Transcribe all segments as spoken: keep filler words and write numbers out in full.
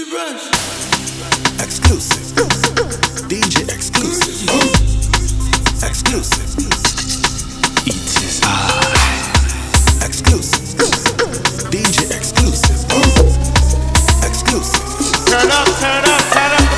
Exclusive. D J exclusive. Exclusive. It is I. Exclusive. D J exclusive. Exclusive. Turn up, turn up, turn up.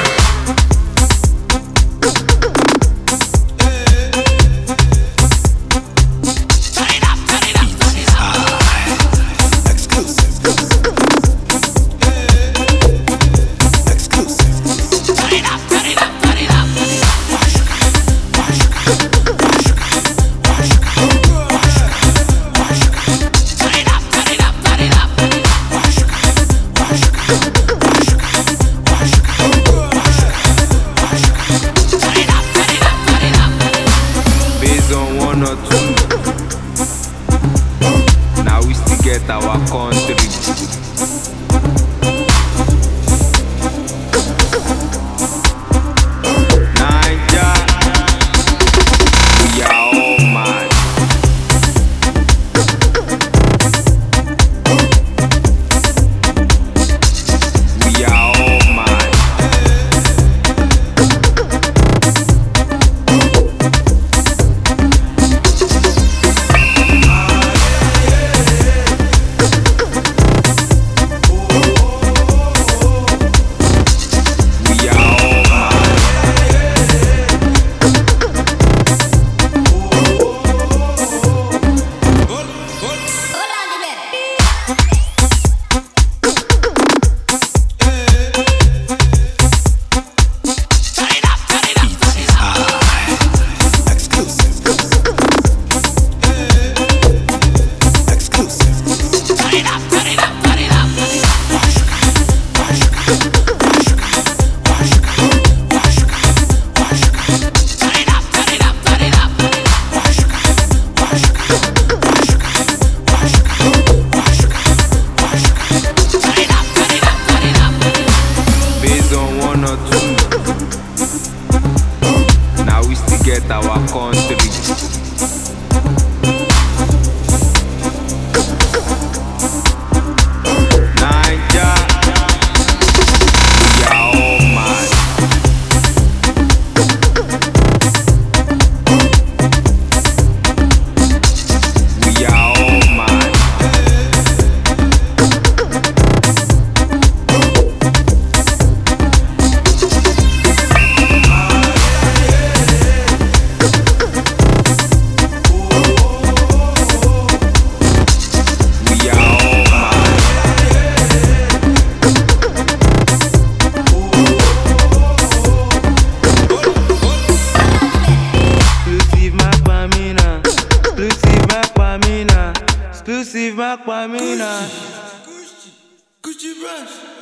Now we still get our country. Naija, we are all mad. We are all mad. Now we still get our country. Naija, we are all mad. We are all mad. Exclusive Mac Pamina. Gucci, Gucci brush.